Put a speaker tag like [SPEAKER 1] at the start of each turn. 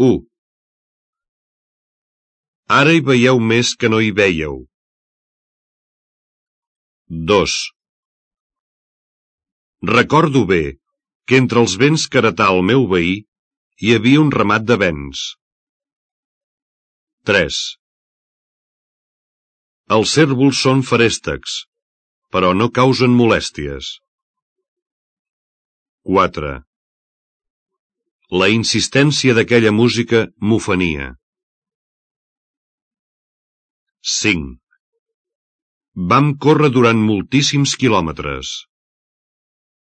[SPEAKER 1] 1. Ara hi veieu més que no hi veieu. 2. Recordo bé que entre els vents que heretà el meu veí hi havia un ramat de bens. 3. Els cérvols són feréstecs, però no causen molèsties. 4. La insistència d'aquella música m'ofenia. 5. Vam córrer durant moltíssims quilòmetres.